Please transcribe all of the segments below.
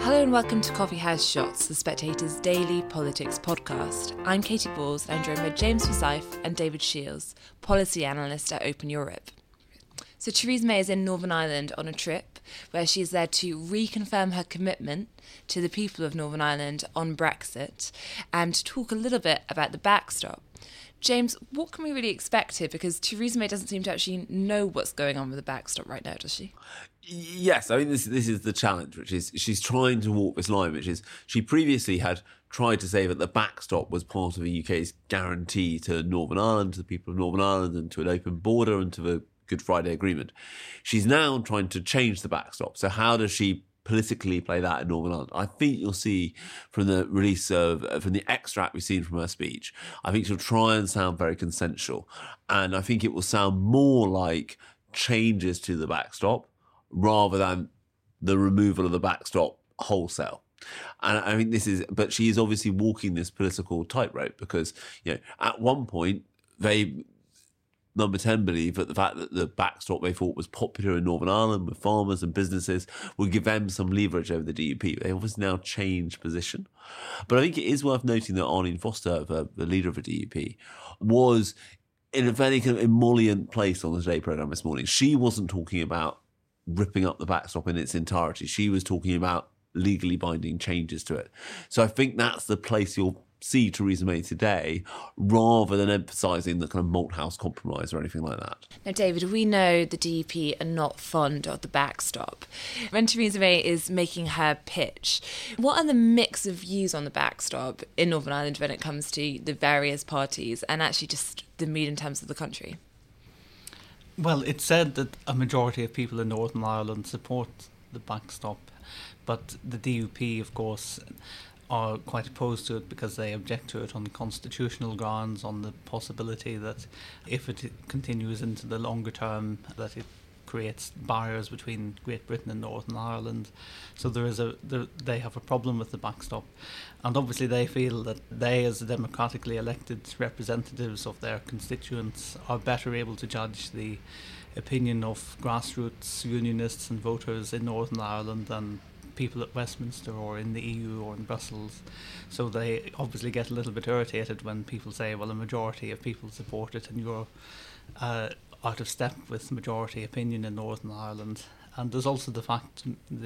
Hello and welcome to Coffee House Shots, the Spectator's daily politics podcast. I'm Katie Balls and I'm joined by James Forsyth and David Shields, policy analyst at Open Europe. So Theresa May is in Northern Ireland on a trip where she is there to reconfirm her commitment to the people of Northern Ireland on Brexit and to talk a little bit about the backstop. James, what can we really expect here? Because Theresa May doesn't seem to actually know what's going on with the backstop right now, does she? Yes, I mean, this is the challenge, which is she's trying to walk this line, which is she previously had tried to say that the backstop was part of the UK's guarantee to Northern Ireland, to the people of Northern Ireland, and to an open border and to the Good Friday Agreement. She's now trying to change the backstop. So how does she politically play that in Northern Ireland? I think you'll see from the release from the extract we've seen from her speech, I think she'll try and sound very consensual. And I think it will sound more like changes to the backstop rather than the removal of the backstop wholesale. And I mean, but she is obviously walking this political tightrope because, at one point Number 10 believe that the fact that the backstop they thought was popular in Northern Ireland with farmers and businesses would give them some leverage over the DUP. They obviously now changed position. But I think it is worth noting that Arlene Foster, the leader of the DUP, was in a very kind of emollient place on the Today programme this morning. She wasn't talking about ripping up the backstop in its entirety. She was talking about legally binding changes to it. So I think that's the place you'll see Theresa May today, rather than emphasising the kind of Malthouse compromise or anything like that. Now, David, we know the DUP are not fond of the backstop. When Theresa May is making her pitch, what are the mix of views on the backstop in Northern Ireland when it comes to the various parties and actually just the mood in terms of the country? Well, it's said that a majority of people in Northern Ireland support the backstop, but the DUP, of course, are quite opposed to it because they object to it on constitutional grounds, on the possibility that if it continues into the longer term, that it creates barriers between Great Britain and Northern Ireland. So they have a problem with the backstop. And obviously they feel that they, as the democratically elected representatives of their constituents, are better able to judge the opinion of grassroots unionists and voters in Northern Ireland than people at Westminster or in the EU or in Brussels. So they obviously get a little bit irritated when people say, well, a majority of people support it and you're out of step with majority opinion in Northern Ireland. And there's also the fact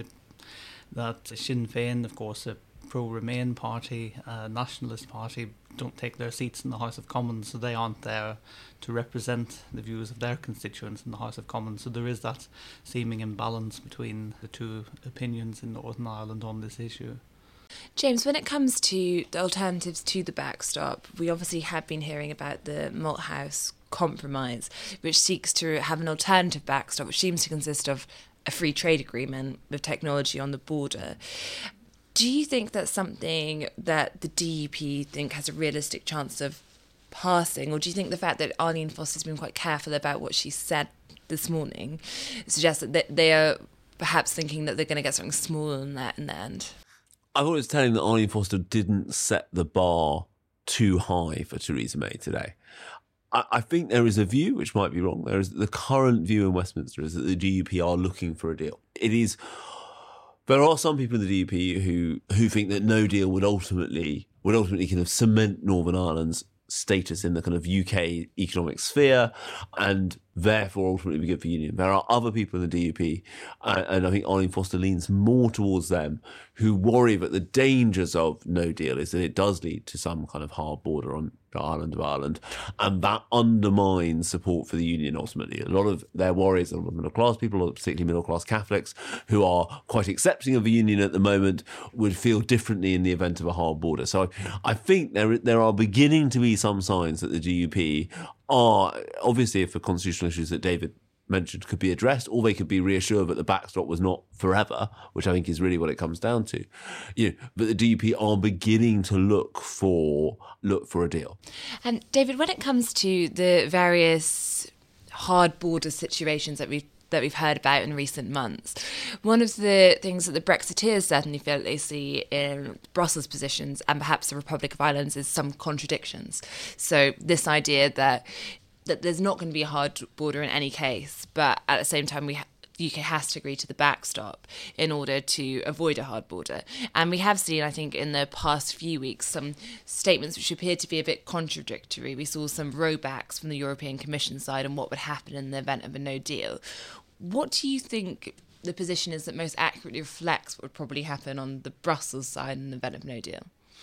that Sinn Féin, of course, a pro-Remain party, nationalist party, don't take their seats in the House of Commons, so they aren't there to represent the views of their constituents in the House of Commons. So there is that seeming imbalance between the two opinions in Northern Ireland on this issue. James, when it comes to the alternatives to the backstop, we obviously have been hearing about the Malthouse compromise, which seeks to have an alternative backstop, which seems to consist of a free trade agreement with technology on the border. Do you think that's something that the DUP think has a realistic chance of passing, or do you think the fact that Arlene Foster's been quite careful about what she said this morning suggests that they are perhaps thinking that they're going to get something smaller than that in the end? I thought it was telling that Arlene Foster didn't set the bar too high for Theresa May today. I think there is a view, which might be wrong. There is the current view in Westminster is that the DUP are looking for a deal. There are some people in the DUP who think that no deal would ultimately kind of cement Northern Ireland's status in the kind of UK economic sphere and therefore ultimately be good for union. There are other people in the DUP, and I think Arlene Foster leans more towards them, who worry that the dangers of no deal is that it does lead to some kind of hard border on the island of Ireland, and that undermines support for the union ultimately. A lot of their worries, a lot of middle-class people, particularly middle-class Catholics, who are quite accepting of the union at the moment, would feel differently in the event of a hard border. So I think there are beginning to be some signs that the DUP are, obviously if the constitutional issues that David mentioned could be addressed, or they could be reassured that the backstop was not forever, which I think is really what it comes down to. But the DUP are beginning to look for a deal. And David, when it comes to the various hard border situations that we've heard about in recent months, one of the things that the Brexiteers certainly feel that they see in Brussels' positions and perhaps the Republic of Ireland is some contradictions. So this idea that there's not going to be a hard border in any case, but at the same time the UK has to agree to the backstop in order to avoid a hard border. And we have seen, I think, in the past few weeks, some statements which appear to be a bit contradictory. We saw some rowbacks from the European Commission side on what would happen in the event of a no deal. What do you think the position is that most accurately reflects what would probably happen on the Brussels side in the event of no deal?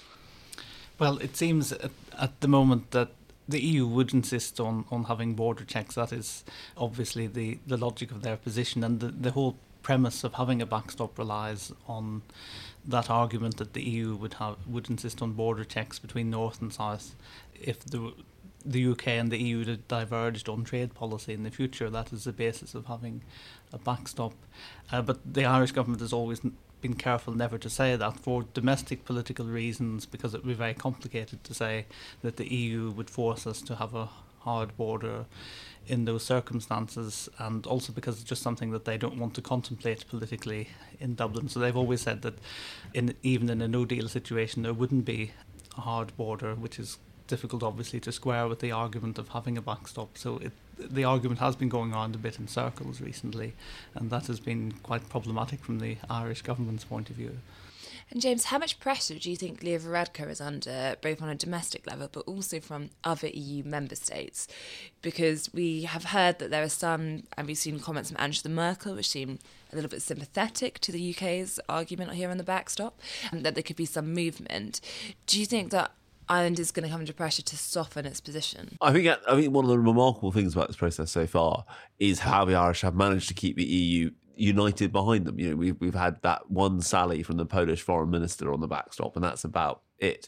Well, it seems at the moment that the EU would insist on having border checks. That is obviously the logic of their position, and the whole premise of having a backstop relies on that argument that the EU would insist on border checks between North and South if the UK and the EU diverged on trade policy in the future. That is the basis of having a backstop. But the Irish government has always been careful never to say that for domestic political reasons, because it would be very complicated to say that the EU would force us to have a hard border in those circumstances, and also because it's just something that they don't want to contemplate politically in Dublin. So they've always said that even in a no-deal situation there wouldn't be a hard border, which is difficult obviously to square with the argument of having a backstop. So the argument has been going around a bit in circles recently, and that has been quite problematic from the Irish government's point of view. And James, how much pressure do you think Leo Varadkar is under, both on a domestic level but also from other EU member states? Because we have heard that there are some, and we've seen comments from Angela Merkel which seem a little bit sympathetic to the UK's argument here on the backstop, and that there could be some movement. Do you think that Ireland is going to come under pressure to soften its position? I think one of the remarkable things about this process so far is how the Irish have managed to keep the EU united behind them. You know, we've had that one sally from the Polish foreign minister on the backstop, and that's about it.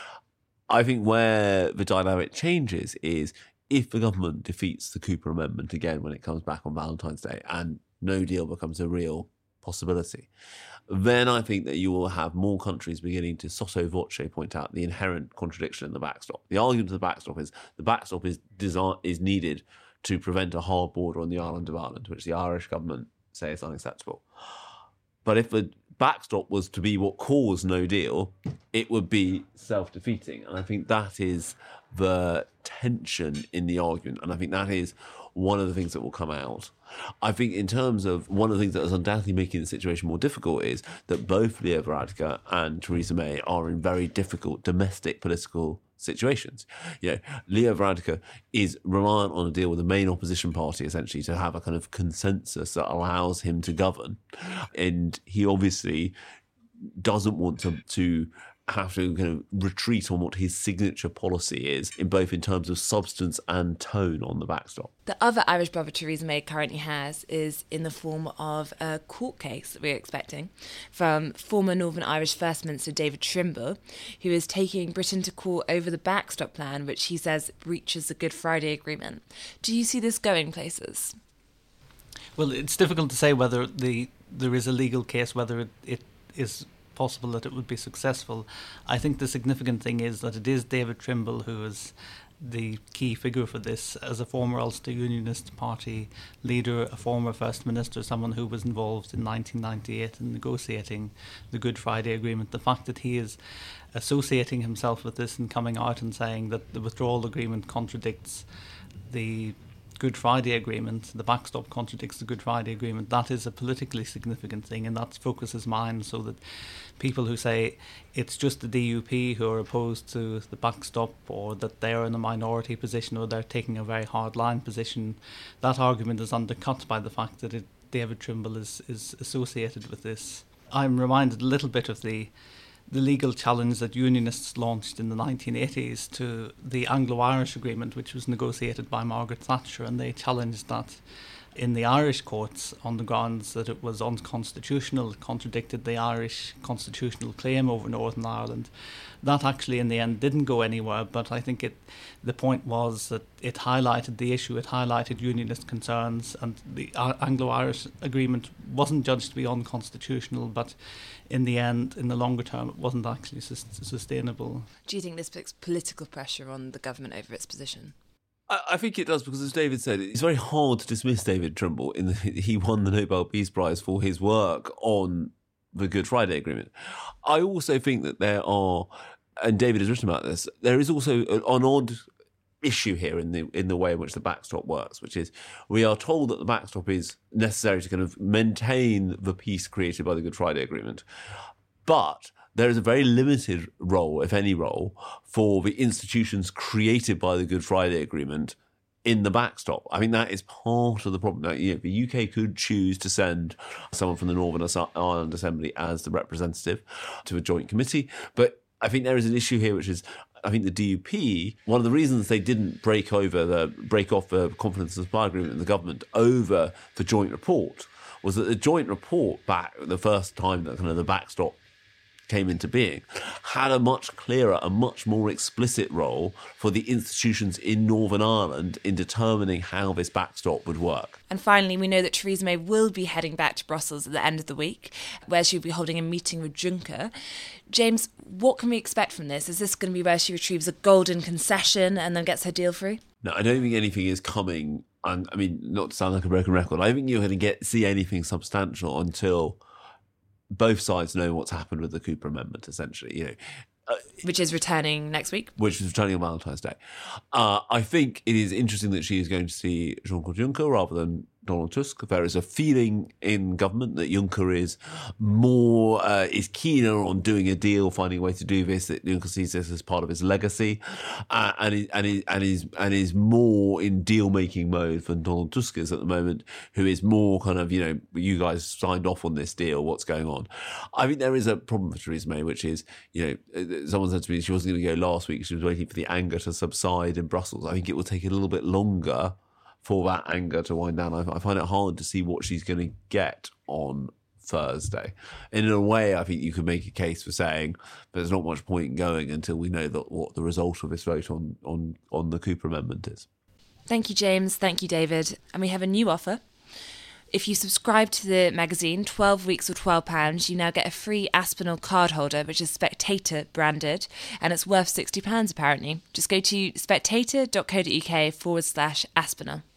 I think where the dynamic changes is if the government defeats the Cooper Amendment again when it comes back on Valentine's Day and no deal becomes a real possibility, then I think that you will have more countries beginning to sotto voce point out the inherent contradiction in the backstop. The argument of the backstop is needed to prevent a hard border on the island of Ireland, which the Irish government say is unacceptable. But if the backstop was to be what caused no deal, it would be self-defeating. And I think that is the tension in the argument. And I think that is one of the things that will come out. I think in terms of one of the things that is undoubtedly making the situation more difficult is that both Leo Varadkar and Theresa May are in very difficult domestic political situations. You know, Leo Varadkar is reliant on a deal with the main opposition party, essentially, to have a kind of consensus that allows him to govern. And he obviously doesn't want to have to kind of retreat on what his signature policy is, in terms of substance and tone on the backstop. The other Irish brother Theresa May currently has is in the form of a court case that we're expecting from former Northern Irish First Minister David Trimble, who is taking Britain to court over the backstop plan, which he says breaches the Good Friday Agreement. Do you see this going places? Well, it's difficult to say whether there is a legal case, whether it is possible that it would be successful. I think the significant thing is that it is David Trimble who is the key figure for this, as a former Ulster Unionist Party leader, a former First Minister, someone who was involved in 1998 in negotiating the Good Friday Agreement. The fact that he is associating himself with this and coming out and saying that the withdrawal agreement contradicts the Good Friday Agreement, the backstop contradicts the Good Friday Agreement, that is a politically significant thing, and that focuses minds so that people who say it's just the DUP who are opposed to the backstop, or that they're in a minority position, or they're taking a very hard line position, that argument is undercut by the fact that David Trimble is associated with this. I'm reminded a little bit of the legal challenge that Unionists launched in the 1980s to the Anglo-Irish Agreement, which was negotiated by Margaret Thatcher, and they challenged that in the Irish courts on the grounds that it was unconstitutional, it contradicted the Irish constitutional claim over Northern Ireland. That actually in the end didn't go anywhere, but I think the point was that it highlighted the issue, it highlighted Unionist concerns, and the Anglo-Irish Agreement wasn't judged to be unconstitutional, but in the end, in the longer term, it wasn't actually sustainable. Do you think this puts political pressure on the government over its position? I think it does, because as David said, it's very hard to dismiss David Trimble in that he won the Nobel Peace Prize for his work on the Good Friday Agreement. I also think that there are, and David has written about this, there is also an odd issue here in the way in which the backstop works, which is we are told that the backstop is necessary to kind of maintain the peace created by the Good Friday Agreement. But there is a very limited role, if any role, for the institutions created by the Good Friday Agreement in the backstop. I mean, that is part of the problem. Now, the UK could choose to send someone from the Northern Ireland Assembly as the representative to a joint committee. But I think there is an issue here, which is, I think the DUP, one of the reasons they didn't break off the confidence and supply agreement in the government over the joint report was that the joint report back the first time that kind of the backstop came into being had a much clearer and much more explicit role for the institutions in Northern Ireland in determining how this backstop would work. And finally, we know that Theresa May will be heading back to Brussels at the end of the week, where she'll be holding a meeting with Juncker. James, what can we expect from this? Is this going to be where she retrieves a golden concession and then gets her deal through? No, I don't think anything is coming. I mean, not to sound like a broken record, I think you're going to see anything substantial until both sides know what's happened with the Cooper Amendment, essentially, which is returning next week. Which is returning on Valentine's Day. I think it is interesting that she is going to see Jean-Claude Juncker rather than Donald Tusk. There is a feeling in government that Juncker is keener on doing a deal, finding a way to do this. That Juncker sees this as part of his legacy, and is more in deal making mode than Donald Tusk is at the moment, who is more kind of you guys signed off on this deal. What's going on? I think there is a problem for Theresa May, which is someone said to me she wasn't going to go last week. She was waiting for the anger to subside in Brussels. I think it will take a little bit longer for that anger to wind down. I find it hard to see what she's going to get on Thursday. And in a way, I think you could make a case for saying there's not much point in going until we know what the result of this vote on the Cooper Amendment is. Thank you, James. Thank you, David. And we have a new offer. If you subscribe to the magazine, 12 weeks or £12, you now get a free Aspinall card holder, which is Spectator branded, and it's worth £60 apparently. Just go to spectator.co.uk/Aspinall.